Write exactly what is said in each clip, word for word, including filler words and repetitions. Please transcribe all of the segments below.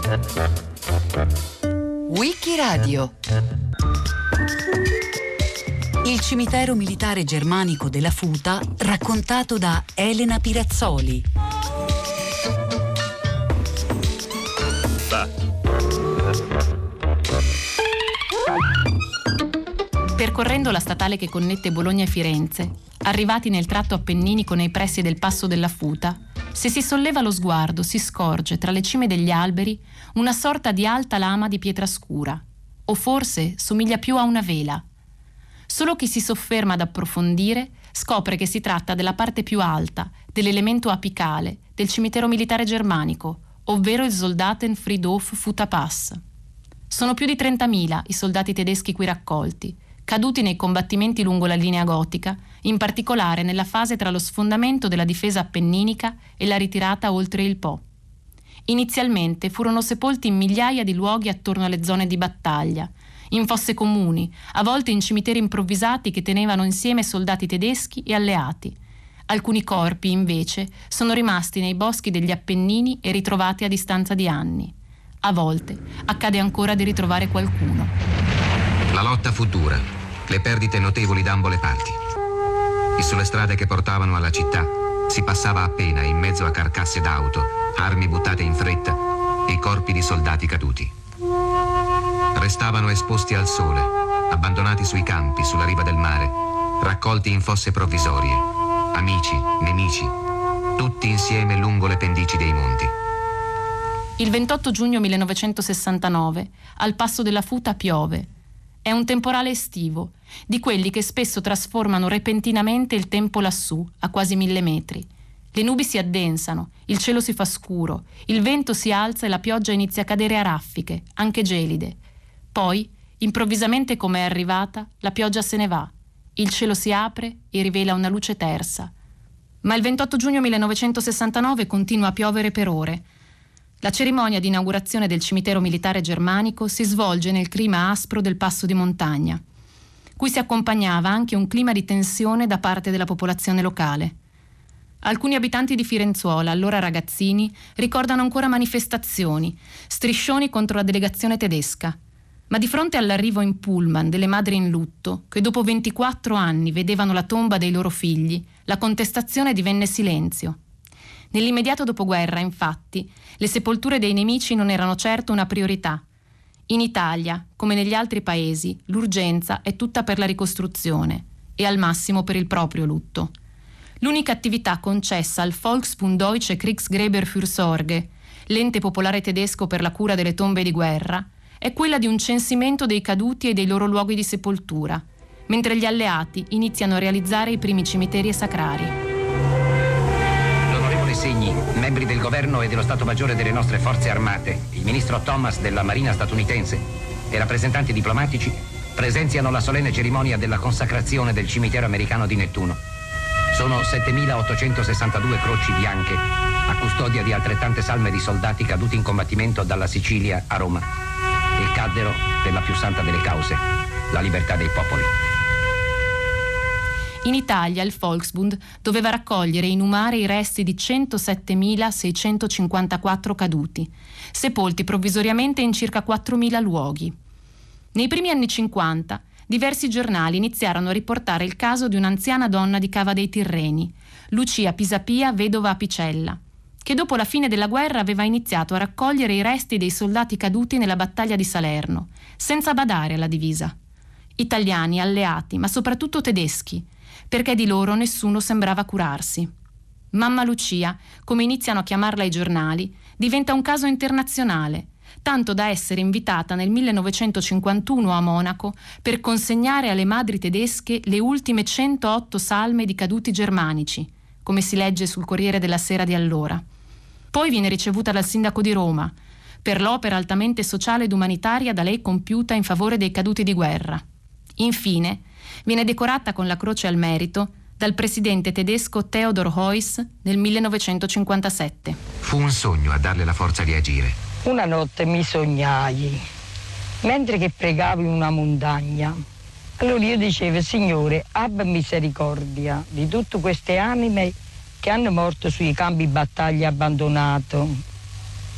Wikiradio. Il cimitero militare germanico della Futa, raccontato da Elena Pirazzoli. Percorrendo la statale che connette Bologna e Firenze, arrivati nel tratto appenninico nei pressi del Passo della Futa, se si solleva lo sguardo si scorge tra le cime degli alberi una sorta di alta lama di pietra scura, o forse somiglia più a una vela. Solo chi si sofferma ad approfondire scopre che si tratta della parte più alta dell'elemento apicale del cimitero militare germanico, ovvero il Soldatenfriedhof Futa-Pass. Sono più di trentamila i soldati tedeschi qui raccolti, caduti nei combattimenti lungo la linea gotica, in particolare nella fase tra lo sfondamento della difesa appenninica e la ritirata oltre il Po. Inizialmente furono sepolti in migliaia di luoghi attorno alle zone di battaglia, in fosse comuni, a volte in cimiteri improvvisati che tenevano insieme soldati tedeschi e alleati. Alcuni corpi, invece, sono rimasti nei boschi degli Appennini e ritrovati a distanza di anni. A volte accade ancora di ritrovare qualcuno. La lotta fu dura, le perdite notevoli da ambo le parti. E sulle strade che portavano alla città si passava appena in mezzo a carcasse d'auto, armi buttate in fretta e corpi di soldati caduti. Restavano esposti al sole, abbandonati sui campi, sulla riva del mare, raccolti in fosse provvisorie, amici, nemici, tutti insieme lungo le pendici dei monti. Il ventotto giugno millenovecentosessantanove, al Passo della Futa piove. È un temporale estivo, di quelli che spesso trasformano repentinamente il tempo lassù, a quasi mille metri. Le nubi si addensano, il cielo si fa scuro, il vento si alza e la pioggia inizia a cadere a raffiche, anche gelide. Poi, improvvisamente come è arrivata, la pioggia se ne va. Il cielo si apre e rivela una luce tersa. Ma il ventotto giugno millenovecentosessantanove continua a piovere per ore. La cerimonia di inaugurazione del cimitero militare germanico si svolge nel clima aspro del passo di montagna, cui si accompagnava anche un clima di tensione da parte della popolazione locale. Alcuni abitanti di Firenzuola, allora ragazzini, ricordano ancora manifestazioni, striscioni contro la delegazione tedesca. Ma di fronte all'arrivo in pullman delle madri in lutto, che dopo ventiquattro anni vedevano la tomba dei loro figli, la contestazione divenne silenzio. Nell'immediato dopoguerra, infatti, le sepolture dei nemici non erano certo una priorità. In Italia, come negli altri paesi, l'urgenza è tutta per la ricostruzione e al massimo per il proprio lutto. L'unica attività concessa al Volksbund Deutsche Kriegsgräberfürsorge, l'ente popolare tedesco per la cura delle tombe di guerra, è quella di un censimento dei caduti e dei loro luoghi di sepoltura, mentre gli alleati iniziano a realizzare i primi cimiteri e sacrari. Segni, membri del governo e dello Stato Maggiore delle nostre forze armate, il ministro Thomas della Marina statunitense e rappresentanti diplomatici presenziano la solenne cerimonia della consacrazione del cimitero americano di Nettuno. Sono settemilaottocentosessantadue croci bianche a custodia di altrettante salme di soldati caduti in combattimento dalla Sicilia a Roma e caddero per la più santa delle cause, la libertà dei popoli. In Italia il Volksbund doveva raccogliere e inumare i resti di centosettemilaseicentocinquantaquattro caduti, sepolti provvisoriamente in circa quattromila luoghi. Nei primi anni cinquanta, diversi giornali iniziarono a riportare il caso di un'anziana donna di Cava dei Tirreni, Lucia Pisapia, vedova Apicella, che dopo la fine della guerra aveva iniziato a raccogliere i resti dei soldati caduti nella battaglia di Salerno, senza badare alla divisa. Italiani, alleati, ma soprattutto tedeschi, perché di loro nessuno sembrava curarsi. Mamma Lucia, come iniziano a chiamarla i giornali, diventa un caso internazionale, tanto da essere invitata nel millenovecentocinquantuno a Monaco per consegnare alle madri tedesche le ultime centootto salme di caduti germanici, come si legge sul Corriere della Sera di allora. Poi viene ricevuta dal sindaco di Roma, per l'opera altamente sociale ed umanitaria da lei compiuta in favore dei caduti di guerra. Infine, viene decorata con la Croce al Merito dal presidente tedesco Theodor Heuss nel millenovecentocinquantasette. Fu un sogno a darle la forza di agire. Una notte mi sognai, mentre che pregavo in una montagna. Allora io dicevo: Signore, abba misericordia di tutte queste anime che hanno morto sui campi battaglia abbandonato.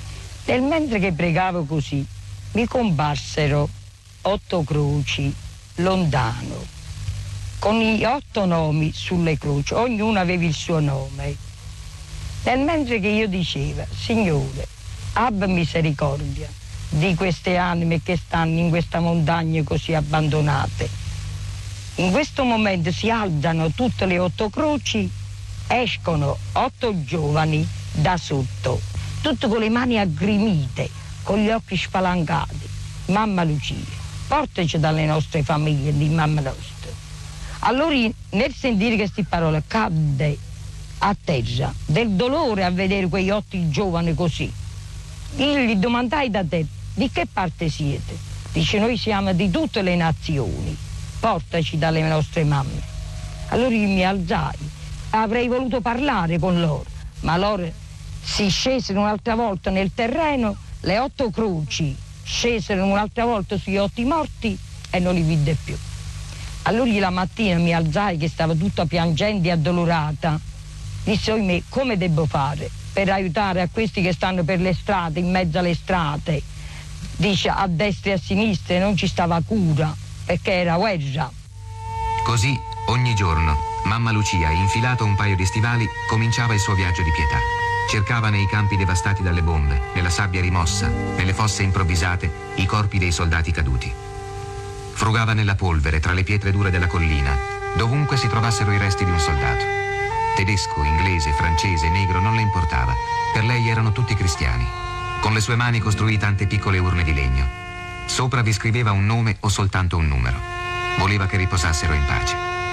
Nel mentre che pregavo così, mi comparsero otto croci lontano, con gli otto nomi sulle croci, ognuno aveva il suo nome. Nel mentre che io dicevo, Signore, abbi misericordia di queste anime che stanno in questa montagna così abbandonate. In questo momento si alzano tutte le otto croci, escono otto giovani da sotto, tutte con le mani aggrimite, con gli occhi spalancati. Mamma Lucia, portaci dalle nostre famiglie, di mamma nostra. Allora, nel sentire queste parole, cadde a terra del dolore a vedere quei otto giovani così. Io gli domandai da te, di che parte siete? Dice, noi siamo di tutte le nazioni, portaci dalle nostre mamme. Allora io mi alzai, avrei voluto parlare con loro, ma loro si scesero un'altra volta nel terreno, le otto croci scesero un'altra volta sugli otto morti e non li vide più. Allora la mattina mi alzai, che stava tutta piangente e addolorata, disse, oimè, come devo fare per aiutare a questi che stanno per le strade, in mezzo alle strade? Dice, a destra e a sinistra non ci stava cura, perché era guerra. Così, ogni giorno, mamma Lucia, infilato un paio di stivali, cominciava il suo viaggio di pietà. Cercava nei campi devastati dalle bombe, nella sabbia rimossa, nelle fosse improvvisate, i corpi dei soldati caduti. Frugava nella polvere, tra le pietre dure della collina, dovunque si trovassero i resti di un soldato. Tedesco, inglese, francese, negro, non le importava. Per lei erano tutti cristiani. Con le sue mani costruì tante piccole urne di legno. Sopra vi scriveva un nome o soltanto un numero. Voleva che riposassero in pace.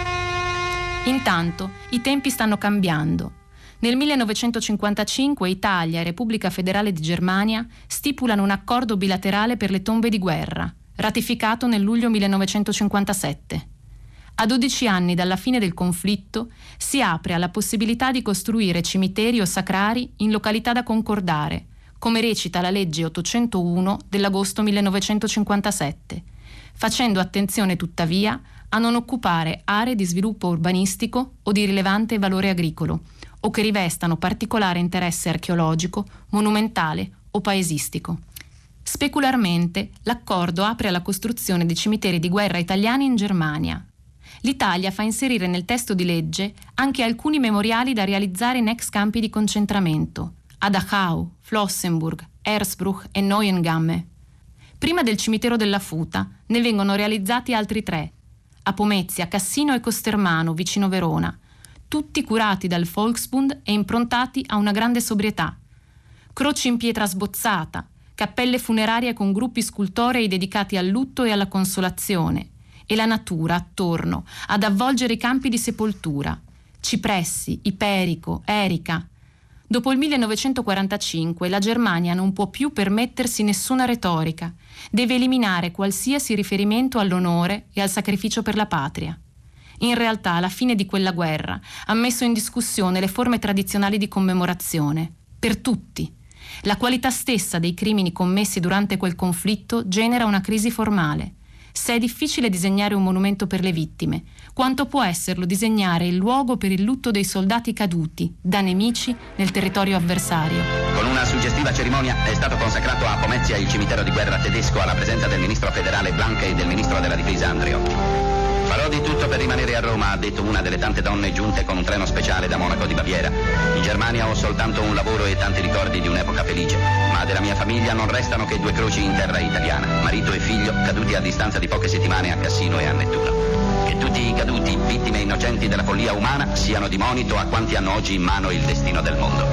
Intanto, i tempi stanno cambiando. Nel millenovecentocinquantacinque Italia e Repubblica Federale di Germania stipulano un accordo bilaterale per le tombe di guerra, ratificato nel luglio millenovecentocinquantasette. A dodici anni dalla fine del conflitto si apre alla possibilità di costruire cimiteri o sacrari in località da concordare, come recita la legge ottocentouno dell'agosto millenovecentocinquantasette, facendo attenzione tuttavia a non occupare aree di sviluppo urbanistico o di rilevante valore agricolo, o che rivestano particolare interesse archeologico, monumentale o paesistico. Specularmente, l'accordo apre alla costruzione di cimiteri di guerra italiani in Germania. L'Italia fa inserire nel testo di legge anche alcuni memoriali da realizzare in ex campi di concentramento, a Dachau, Flossenburg, Erzbruch e Neuengamme. Prima del cimitero della Futa ne vengono realizzati altri tre, a Pomezia, Cassino e Costermano, vicino Verona, tutti curati dal Volksbund e improntati a una grande sobrietà. Croci in pietra sbozzata, cappelle funerarie con gruppi scultorei dedicati al lutto e alla consolazione, e la natura attorno ad avvolgere i campi di sepoltura, cipressi, iperico, erica. Dopo il millenovecentoquarantacinque la Germania non può più permettersi nessuna retorica, deve eliminare qualsiasi riferimento all'onore e al sacrificio per la patria. In realtà la fine di quella guerra ha messo in discussione le forme tradizionali di commemorazione, per tutti. La qualità stessa dei crimini commessi durante quel conflitto genera una crisi formale. Se è difficile disegnare un monumento per le vittime, quanto può esserlo disegnare il luogo per il lutto dei soldati caduti da nemici nel territorio avversario? Con una suggestiva cerimonia è stato consacrato a Pomezia il cimitero di guerra tedesco alla presenza del ministro federale Blanche e del ministro della difesa Andreotti. Farò di tutto per rimanere a Roma, ha detto una delle tante donne giunte con un treno speciale da Monaco di Baviera. In Germania ho soltanto un lavoro e tanti ricordi di un'epoca felice, ma della mia famiglia non restano che due croci in terra italiana, marito e figlio caduti a distanza di poche settimane a Cassino e a Nettuno. Che tutti i caduti, vittime innocenti della follia umana, siano di monito a quanti hanno oggi in mano il destino del mondo.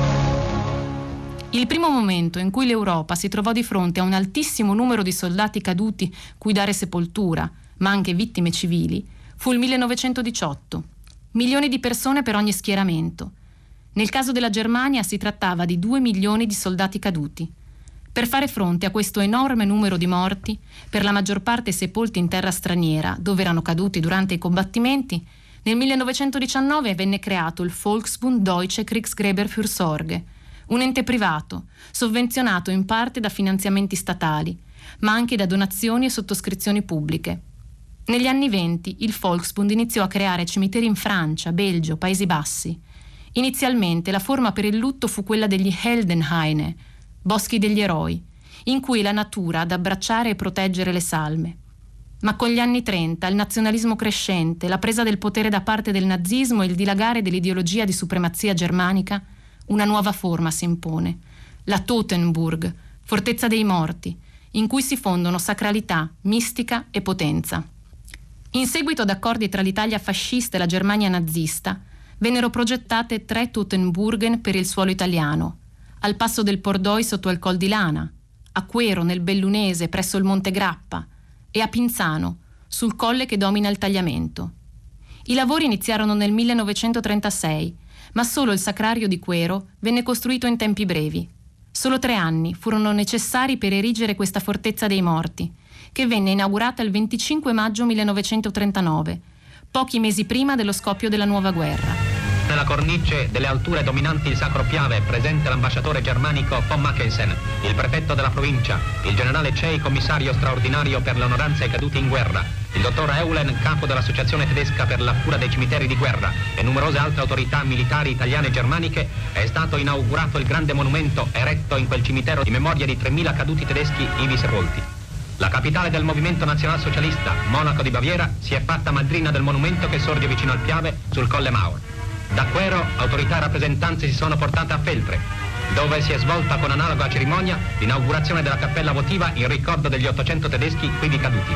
Il primo momento in cui l'Europa si trovò di fronte a un altissimo numero di soldati caduti cui dare sepoltura, ma anche vittime civili, fu il millenovecentodiciotto. Milioni di persone per ogni schieramento. Nel caso della Germania si trattava di due milioni di soldati caduti. Per fare fronte a questo enorme numero di morti, per la maggior parte sepolti in terra straniera, dove erano caduti durante i combattimenti, nel millenovecentodiciannove venne creato il Volksbund Deutsche Kriegsgräberfürsorge, un ente privato, sovvenzionato in parte da finanziamenti statali, ma anche da donazioni e sottoscrizioni pubbliche. Negli anni venti il Volksbund iniziò a creare cimiteri in Francia, Belgio, Paesi Bassi. Inizialmente la forma per il lutto fu quella degli Heldenhaine, boschi degli eroi, in cui la natura ad abbracciare e proteggere le salme. Ma con gli anni trenta, il nazionalismo crescente, la presa del potere da parte del nazismo e il dilagare dell'ideologia di supremazia germanica, una nuova forma si impone, la Teutoburg, fortezza dei morti, in cui si fondono sacralità, mistica e potenza. In seguito ad accordi tra l'Italia fascista e la Germania nazista, vennero progettate tre Teutoburgen per il suolo italiano, al passo del Pordoi sotto il Col di Lana, a Quero nel Bellunese presso il Monte Grappa e a Pinzano, sul colle che domina il tagliamento. I lavori iniziarono nel millenovecentotrentasei, ma solo il sacrario di Quero venne costruito in tempi brevi. Solo tre anni furono necessari per erigere questa fortezza dei morti, che venne inaugurata il venticinque maggio millenovecentotrentanove, pochi mesi prima dello scoppio della nuova guerra. Nella cornice delle alture dominanti il Sacro Piave presente l'ambasciatore germanico von Mackensen, il prefetto della provincia, il generale Cei, commissario straordinario per le onoranze ai caduti in guerra, il dottor Eulen, capo dell'associazione tedesca per la cura dei cimiteri di guerra e numerose altre autorità militari italiane e germaniche, è stato inaugurato il grande monumento eretto in quel cimitero in memoria di tremila caduti tedeschi ivi sepolti. La capitale del movimento nazionalsocialista, Monaco di Baviera, si è fatta madrina del monumento che sorge vicino al Piave sul Colle Maur. Da Quero autorità e rappresentanze si sono portate a Feltre, dove si è svolta con analoga cerimonia l'inaugurazione della cappella votiva in ricordo degli ottocento tedeschi quivi caduti.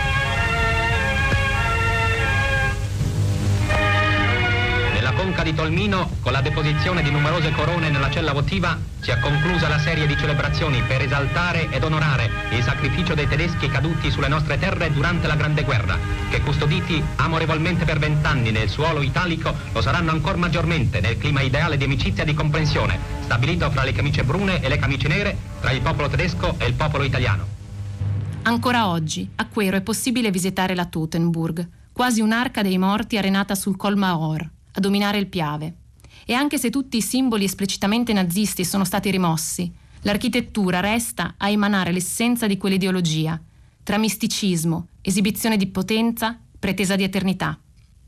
Nella conca di Tolmino, con la deposizione di numerose corone nella cella votiva, si è conclusa la serie di celebrazioni per esaltare ed onorare il sacrificio dei tedeschi caduti sulle nostre terre durante la Grande Guerra, che custoditi amorevolmente per vent'anni nel suolo italico, lo saranno ancora maggiormente nel clima ideale di amicizia e di comprensione, stabilito fra le camicie brune e le camicie nere, tra il popolo tedesco e il popolo italiano. Ancora oggi, a Quero è possibile visitare la Teutoburg, quasi un'arca dei morti arenata sul Col Maor, a dominare il Piave. E anche se tutti i simboli esplicitamente nazisti sono stati rimossi, l'architettura resta a emanare l'essenza di quell'ideologia, tra misticismo, esibizione di potenza, pretesa di eternità.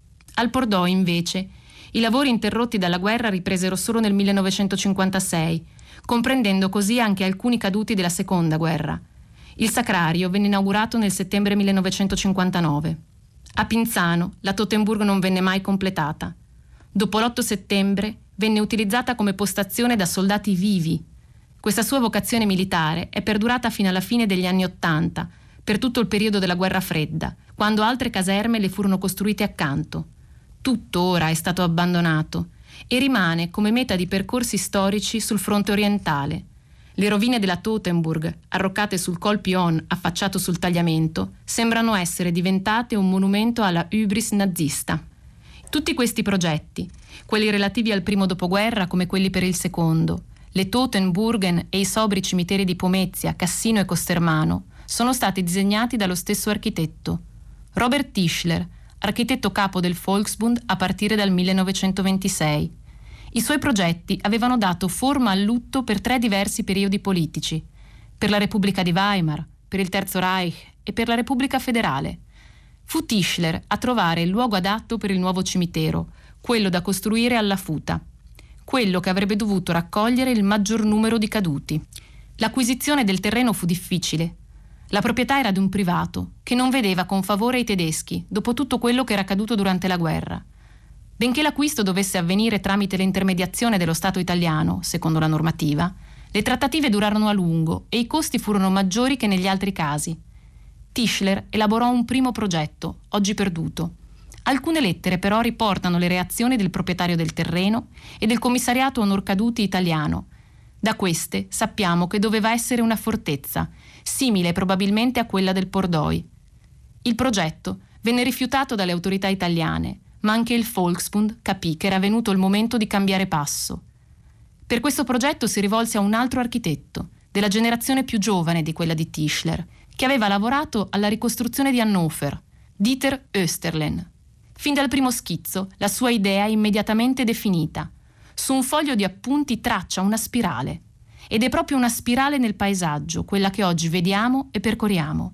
Al Pordoi, invece, i lavori interrotti dalla guerra ripresero solo nel millenovecentocinquantasei, comprendendo così anche alcuni caduti della Seconda Guerra. Il sacrario venne inaugurato nel settembre millenovecentocinquantanove. A Pinzano la Teutoburg non venne mai completata. Dopo l'otto settembre venne utilizzata come postazione da soldati vivi. Questa sua vocazione militare è perdurata fino alla fine degli anni Ottanta, per tutto il periodo della Guerra Fredda, quando altre caserme le furono costruite accanto. Tutto ora è stato abbandonato e rimane come meta di percorsi storici sul fronte orientale. Le rovine della Teutoburg, arroccate sul Col Pion affacciato sul tagliamento, sembrano essere diventate un monumento alla hybris nazista. Tutti questi progetti, quelli relativi al primo dopoguerra come quelli per il secondo, le Teutoburgen e i sobri cimiteri di Pomezia, Cassino e Costermano, sono stati disegnati dallo stesso architetto, Robert Tischler, architetto capo del Volksbund a partire dal millenovecentoventisei. I suoi progetti avevano dato forma al lutto per tre diversi periodi politici, per la Repubblica di Weimar, per il Terzo Reich e per la Repubblica Federale. Fu Tischler a trovare il luogo adatto per il nuovo cimitero, quello da costruire alla Futa, quello che avrebbe dovuto raccogliere il maggior numero di caduti. L'acquisizione del terreno fu difficile. La proprietà era di un privato, che non vedeva con favore i tedeschi, dopo tutto quello che era accaduto durante la guerra. Benché l'acquisto dovesse avvenire tramite l'intermediazione dello Stato italiano, secondo la normativa, le trattative durarono a lungo e i costi furono maggiori che negli altri casi. Tischler elaborò un primo progetto, oggi perduto. Alcune lettere però riportano le reazioni del proprietario del terreno e del commissariato onor caduti italiano. Da queste sappiamo che doveva essere una fortezza, simile probabilmente a quella del Pordoi. Il progetto venne rifiutato dalle autorità italiane, ma anche il Volksbund capì che era venuto il momento di cambiare passo. Per questo progetto si rivolse a un altro architetto, della generazione più giovane di quella di Tischler, che aveva lavorato alla ricostruzione di Hannover, Dieter Oesterlen. Fin dal primo schizzo, la sua idea è immediatamente definita. Su un foglio di appunti traccia una spirale. Ed è proprio una spirale nel paesaggio, quella che oggi vediamo e percorriamo.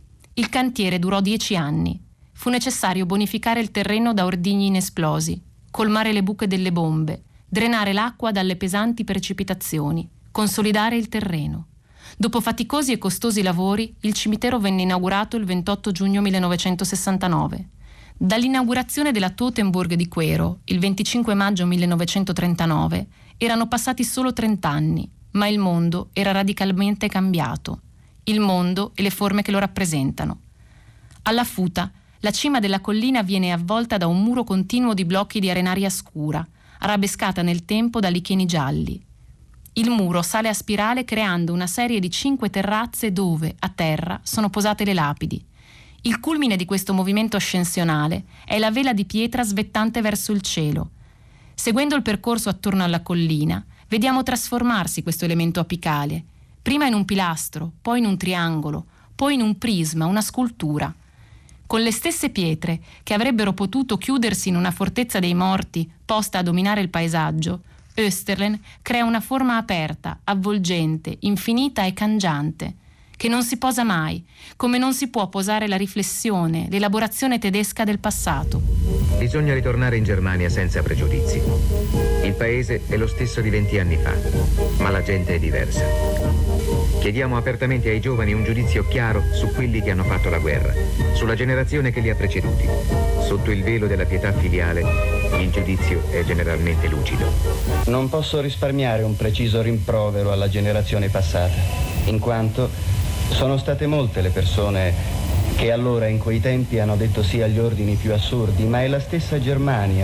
Il cantiere durò dieci anni. Fu necessario bonificare il terreno da ordigni inesplosi, colmare le buche delle bombe, drenare l'acqua dalle pesanti precipitazioni, consolidare il terreno. Dopo faticosi e costosi lavori, il cimitero venne inaugurato il ventotto giugno millenovecentosessantanove. Dall'inaugurazione della Teutoburg di Quero, il venticinque maggio millenovecentotrentanove, erano passati solo trent'anni, ma il mondo era radicalmente cambiato. Il mondo e le forme che lo rappresentano. Alla Futa, la cima della collina viene avvolta da un muro continuo di blocchi di arenaria scura, arabescata nel tempo da licheni gialli. Il muro sale a spirale creando una serie di cinque terrazze dove, a terra, sono posate le lapidi. Il culmine di questo movimento ascensionale è la vela di pietra svettante verso il cielo. Seguendo il percorso attorno alla collina, vediamo trasformarsi questo elemento apicale, prima in un pilastro, poi in un triangolo, poi in un prisma, una scultura. Con le stesse pietre che avrebbero potuto chiudersi in una fortezza dei morti posta a dominare il paesaggio, Österlen crea una forma aperta, avvolgente, infinita e cangiante, che non si posa mai, come non si può posare la riflessione, l'elaborazione tedesca del passato. Bisogna ritornare in Germania senza pregiudizi. Il paese è lo stesso di venti anni fa, ma la gente è diversa. Chiediamo apertamente ai giovani un giudizio chiaro su quelli che hanno fatto la guerra, sulla generazione che li ha preceduti. Sotto il velo della pietà filiale, il giudizio è generalmente lucido. Non posso risparmiare un preciso rimprovero alla generazione passata, in quanto sono state molte le persone che allora in quei tempi hanno detto sì agli ordini più assurdi, ma è la stessa Germania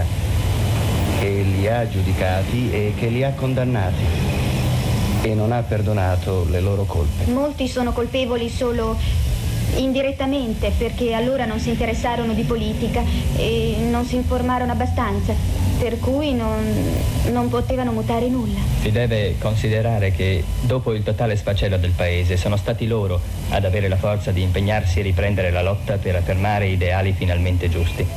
che li ha giudicati e che li ha condannati e non ha perdonato le loro colpe. Molti sono colpevoli solo indirettamente perché allora non si interessarono di politica e non si informarono abbastanza, per cui non, non potevano mutare nulla. Si deve considerare che dopo il totale sfacelo del paese sono stati loro ad avere la forza di impegnarsi e riprendere la lotta per affermare ideali finalmente giusti.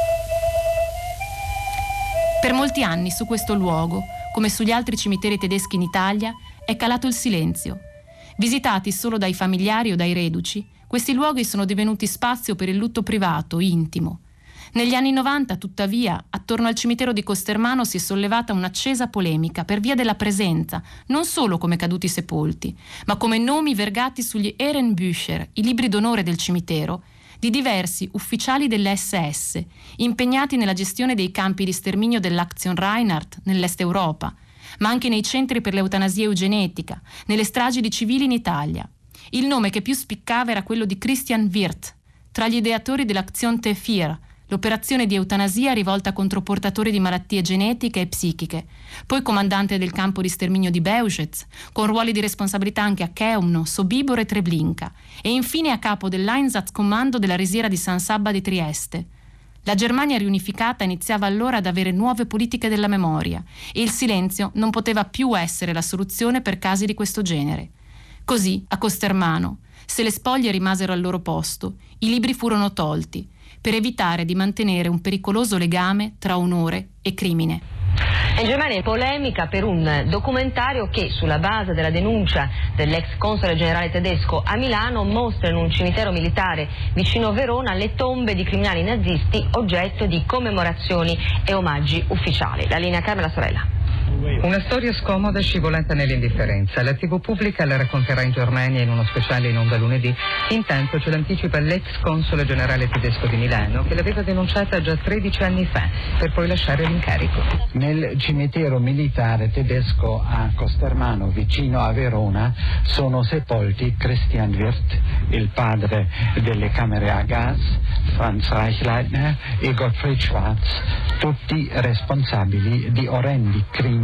Per molti anni su questo luogo, come sugli altri cimiteri tedeschi in Italia, è calato il silenzio. Visitati solo dai familiari o dai reduci, questi luoghi sono divenuti spazio per il lutto privato, intimo. Negli anni novanta, tuttavia, attorno al cimitero di Costermano si è sollevata un'accesa polemica per via della presenza, non solo come caduti sepolti, ma come nomi vergati sugli Ehrenbücher, i libri d'onore del cimitero, di diversi ufficiali dell'esse esse, impegnati nella gestione dei campi di sterminio dell'Aktion Reinhardt nell'est Europa, ma anche nei centri per l'eutanasia eugenetica, nelle stragi di civili in Italia. Il nome che più spiccava era quello di Christian Wirth, tra gli ideatori dell'Aktion T vier, l'operazione di eutanasia rivolta contro portatori di malattie genetiche e psichiche, poi comandante del campo di sterminio di Beauszetz, con ruoli di responsabilità anche a Chełmno, Sobibor e Treblinka, e infine a capo dell'Einsatzkommando della risiera di San Sabba di Trieste. La Germania riunificata iniziava allora ad avere nuove politiche della memoria e il silenzio non poteva più essere la soluzione per casi di questo genere. Così, a Costermano, se le spoglie rimasero al loro posto, i libri furono tolti, per evitare di mantenere un pericoloso legame tra onore e crimine. In Germania è polemica per un documentario che, sulla base della denuncia dell'ex console generale tedesco a Milano, mostra in un cimitero militare vicino Verona le tombe di criminali nazisti oggetto di commemorazioni e omaggi ufficiali. La linea Carmela Sorella. Una storia scomoda scivolata nell'indifferenza. La tivù pubblica la racconterà in Germania in uno speciale in onda lunedì. Intanto ce l'anticipa l'ex console generale tedesco di Milano, che l'aveva denunciata già tredici anni fa per poi lasciare l'incarico. Nel cimitero militare tedesco a Costermano, vicino a Verona, sono sepolti Christian Wirth, il padre delle camere a gas, Franz Reichleitner e Gottfried Schwarz, tutti responsabili di orrendi crimini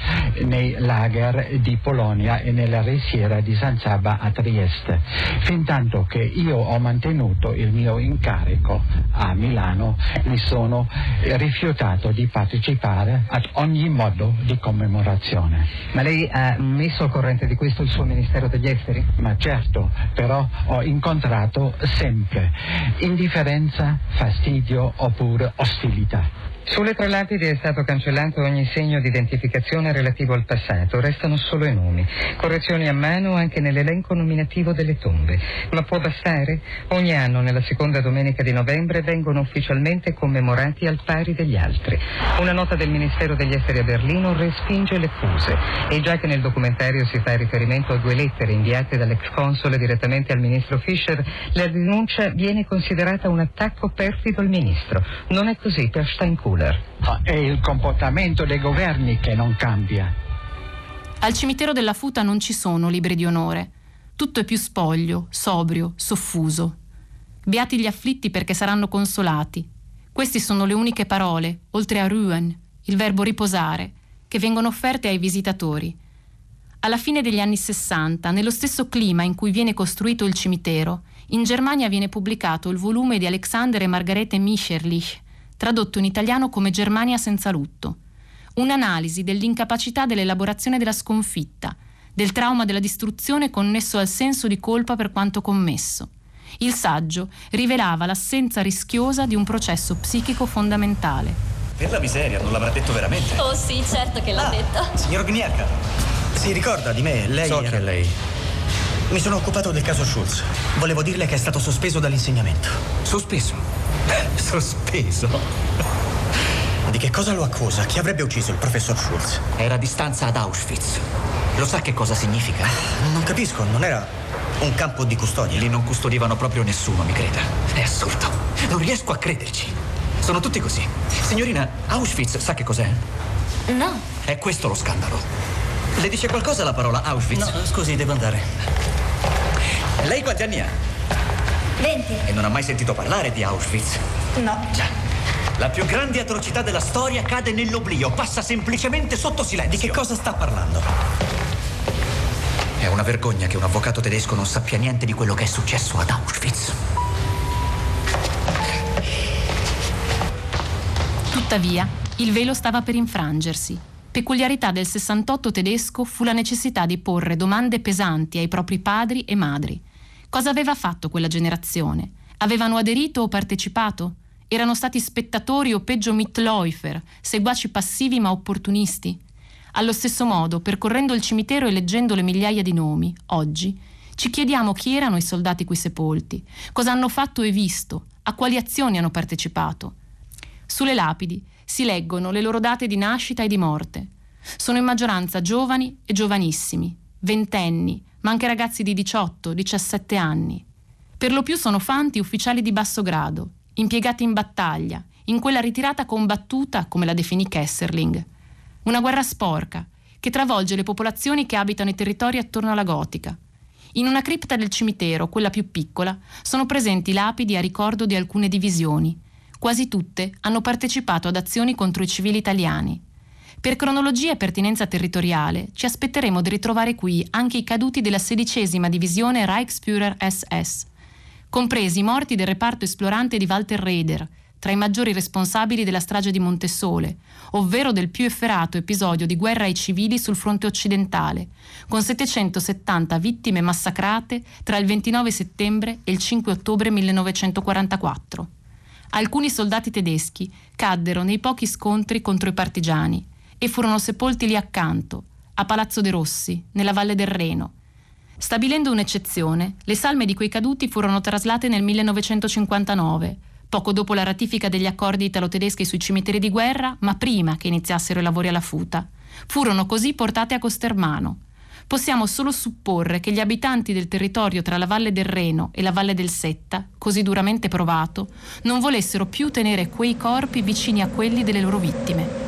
nei lager di Polonia e nella risiera di San Sabba a Trieste, fintanto che io ho mantenuto il mio incarico a Milano, mi sono rifiutato di partecipare ad ogni modo di commemorazione. Ma lei ha messo al corrente di questo il suo Ministero degli Esteri? Ma certo, però ho incontrato sempre indifferenza, fastidio oppure ostilità. Sulle tre lapidi è stato cancellato ogni segno di identificazione relativo al passato, restano solo i nomi. Correzioni a mano anche nell'elenco nominativo delle tombe. Ma può bastare? Ogni anno, nella seconda domenica di novembre, vengono ufficialmente commemorati al pari degli altri. Una nota del Ministero degli Esteri a Berlino respinge le accuse. E già che nel documentario si fa riferimento a due lettere inviate dall'ex console direttamente al ministro Fischer, la denuncia viene considerata un attacco perfido al ministro. Non è così per Steinkuhler. È il comportamento dei governi che non cambia. Al cimitero della Futa non ci sono libri di onore. Tutto è più spoglio, sobrio, soffuso. Beati gli afflitti perché saranno consolati. Queste sono le uniche parole, oltre a ruhen, il verbo riposare, che vengono offerte ai visitatori. Alla fine degli anni sessanta, nello stesso clima in cui viene costruito il cimitero, in Germania viene pubblicato il volume di Alexander e Margarete Mitscherlich, tradotto in italiano come Germania senza lutto. Un'analisi dell'incapacità dell'elaborazione della sconfitta, del trauma della distruzione connesso al senso di colpa per quanto commesso. Il saggio rivelava l'assenza rischiosa di un processo psichico fondamentale. Per la miseria, non l'avrà detto veramente? Oh sì, certo che l'ha ah, detto. Signor Gniacca, si ricorda di me? Lei So era... che è lei. Mi sono occupato del caso Schulz. Volevo dirle che è stato sospeso dall'insegnamento. Sospeso? Sospeso? Di che cosa lo accusa? Chi avrebbe ucciso il professor Schulz? Era di stanza ad Auschwitz. Lo sa che cosa significa? Non capisco, non era un campo di custodia. Lì non custodivano proprio nessuno, mi creda. È assurdo. Non riesco a crederci. Sono tutti così. Signorina, Auschwitz sa che cos'è? No. È questo lo scandalo. Le dice qualcosa la parola Auschwitz? No, scusi, devo andare. Lei quanti anni ha? venti. E non ha mai sentito parlare di Auschwitz? No. Già. La più grande atrocità della storia cade nell'oblio, passa semplicemente sotto silenzio. Di che cosa sta parlando? È una vergogna che un avvocato tedesco non sappia niente di quello che è successo ad Auschwitz. Tuttavia, il velo stava per infrangersi. Peculiarità del sessantotto tedesco fu la necessità di porre domande pesanti ai propri padri e madri. Cosa aveva fatto quella generazione? Avevano aderito o partecipato? Erano stati spettatori o peggio Mitläufer, seguaci passivi ma opportunisti? Allo stesso modo, percorrendo il cimitero e leggendo le migliaia di nomi, oggi, ci chiediamo chi erano i soldati qui sepolti, cosa hanno fatto e visto, a quali azioni hanno partecipato. Sulle lapidi si leggono le loro date di nascita e di morte. Sono in maggioranza giovani e giovanissimi, ventenni, ma anche ragazzi di diciotto diciassette anni. Per lo più sono fanti ufficiali di basso grado, impiegati in battaglia, in quella ritirata combattuta, come la definì Kesserling. Una guerra sporca, che travolge le popolazioni che abitano i territori attorno alla Gotica. In una cripta del cimitero, quella più piccola, sono presenti lapidi a ricordo di alcune divisioni. Quasi tutte hanno partecipato ad azioni contro i civili italiani. Per cronologia e pertinenza territoriale ci aspetteremo di ritrovare qui anche i caduti della sedicesima divisione Reichsführer S S, compresi i morti del reparto esplorante di Walter Raeder, tra i maggiori responsabili della strage di Montesole, ovvero del più efferato episodio di guerra ai civili sul fronte occidentale, con settecentosettanta vittime massacrate tra il ventinove settembre e il cinque ottobre millenovecentoquarantaquattro. Alcuni soldati tedeschi caddero nei pochi scontri contro i partigiani e furono sepolti lì accanto, a Palazzo de' Rossi, nella Valle del Reno. Stabilendo un'eccezione, le salme di quei caduti furono traslate nel millenovecentocinquantanove, poco dopo la ratifica degli accordi italo-tedeschi sui cimiteri di guerra, ma prima che iniziassero i lavori alla Futa. Furono così portate a Costermano. Possiamo solo supporre che gli abitanti del territorio tra la Valle del Reno e la Valle del Setta, così duramente provato, non volessero più tenere quei corpi vicini a quelli delle loro vittime.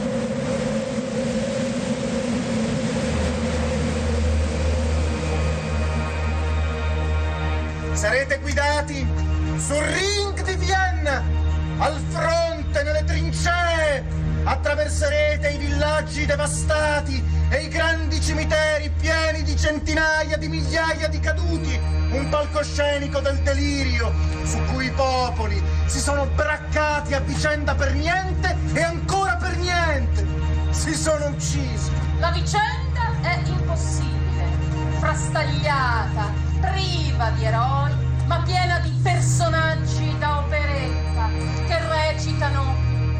Sarete guidati sul ring di Vienna, al fronte, nelle trincee, attraverserete i villaggi devastati e i grandi cimiteri pieni di centinaia di migliaia di caduti, un palcoscenico del delirio su cui i popoli si sono braccati a vicenda per niente e ancora per niente si sono uccisi. La vicenda è impossibile, frastagliata, priva di eroi, ma piena di personaggi da operetta che recitano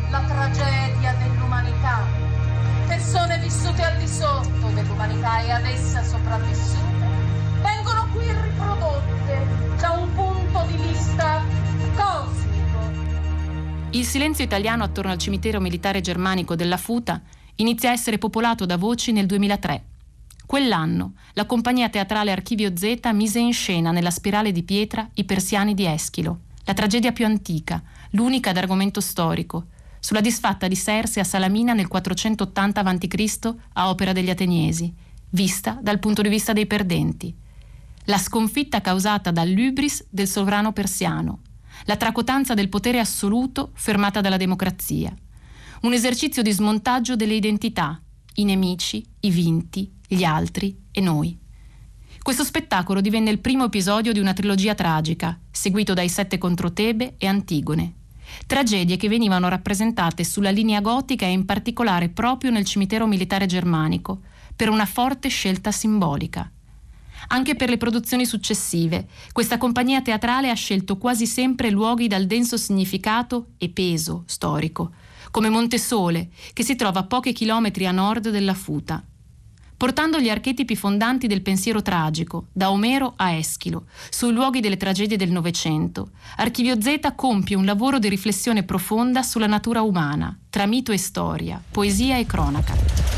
la tragedia dell'umanità. Persone vissute al di sotto dell'umanità e ad essa sopravvissute vengono qui riprodotte da un punto di vista cosmico. Il silenzio italiano attorno al cimitero militare germanico della Futa inizia a essere popolato da voci nel duemilatré. Quell'anno la compagnia teatrale Archivio Z mise in scena nella Spirale di Pietra I Persiani di Eschilo, la tragedia più antica, l'unica ad argomento storico, sulla disfatta di Serse a Salamina nel quattrocentottanta avanti Cristo a opera degli Ateniesi, vista dal punto di vista dei perdenti. La sconfitta causata dall'ubris del sovrano persiano, la tracotanza del potere assoluto fermata dalla democrazia. Un esercizio di smontaggio delle identità, i nemici, i vinti, gli altri e noi. Questo spettacolo divenne il primo episodio di una trilogia tragica, seguito dai Sette contro Tebe e Antigone. Tragedie che venivano rappresentate sulla linea gotica e in particolare proprio nel cimitero militare germanico, per una forte scelta simbolica. Anche per le produzioni successive, questa compagnia teatrale ha scelto quasi sempre luoghi dal denso significato e peso storico, come Montesole, che si trova a pochi chilometri a nord della Futa. Portando gli archetipi fondanti del pensiero tragico, da Omero a Eschilo, sui luoghi delle tragedie del Novecento, Archivio Z compie un lavoro di riflessione profonda sulla natura umana, tra mito e storia, poesia e cronaca.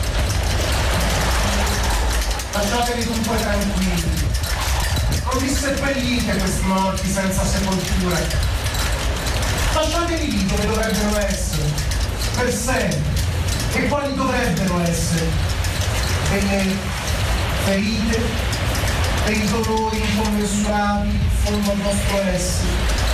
Lasciateli dunque tranquilli, non disseppellite questi morti senza sepolture. Lasciateli lì dove dovrebbero essere, per sempre. E quali dovrebbero essere? Delle ferite, dei dolori incommensurabili in fondo al nostro essere.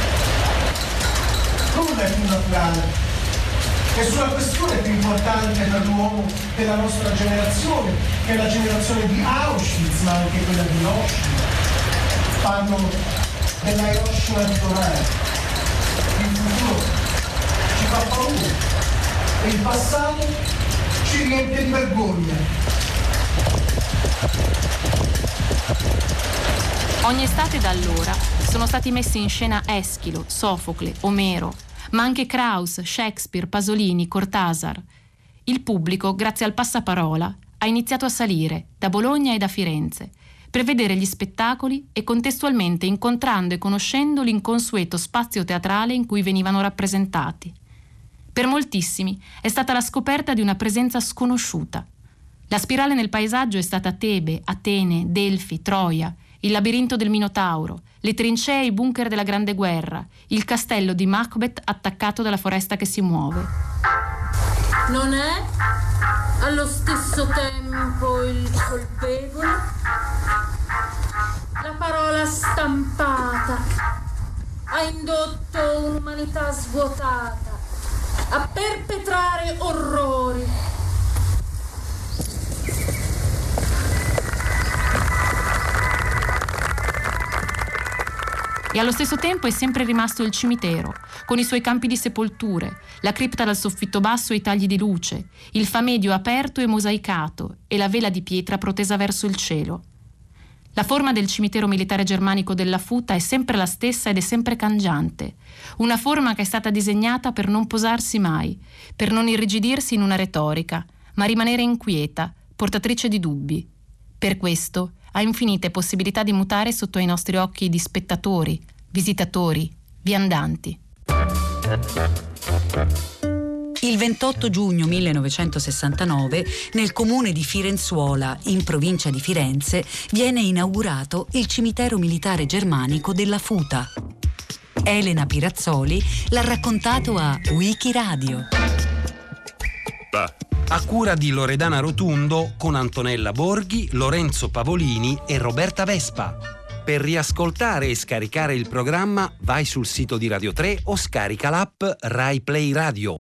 Nulla è più naturale. Nessuna questione è più importante per l'uomo della nostra generazione, che è la generazione di Auschwitz, ma anche quella di Hiroshima. Parlo della Hiroshima di domani. Il futuro ci fa paura e il passato ci riempie di vergogna. Ogni estate da allora sono stati messi in scena Eschilo, Sofocle, Omero, ma anche Krauss, Shakespeare, Pasolini, Cortázar. Il pubblico, grazie al passaparola, ha iniziato a salire da Bologna e da Firenze per vedere gli spettacoli e contestualmente incontrando e conoscendo l'inconsueto spazio teatrale in cui venivano rappresentati. Per moltissimi è stata la scoperta di una presenza sconosciuta. La spirale nel paesaggio è stata Tebe, Atene, Delfi, Troia, il labirinto del Minotauro, le trincee e i bunker della Grande Guerra, il castello di Macbeth attaccato dalla foresta che si muove. Non è allo stesso tempo il colpevole? La parola stampata ha indotto un'umanità svuotata a perpetrare orrori. E allo stesso tempo è sempre rimasto il cimitero, con i suoi campi di sepolture, la cripta dal soffitto basso e i tagli di luce, il famedio aperto e mosaicato e la vela di pietra protesa verso il cielo. La forma del cimitero militare germanico della Futa è sempre la stessa ed è sempre cangiante, una forma che è stata disegnata per non posarsi mai, per non irrigidirsi in una retorica, ma rimanere inquieta, portatrice di dubbi. Per questo ha infinite possibilità di mutare sotto i nostri occhi di spettatori, visitatori, viandanti. Il ventotto giugno millenovecentosessantanove, nel comune di Firenzuola, in provincia di Firenze, viene inaugurato il cimitero militare germanico della Futa. Elena Pirazzoli l'ha raccontato a Wikiradio. A cura di Loredana Rotundo con Antonella Borghi, Lorenzo Pavolini e Roberta Vespa. Per riascoltare e scaricare il programma vai sul sito di Radio tre o scarica l'app Rai Play Radio.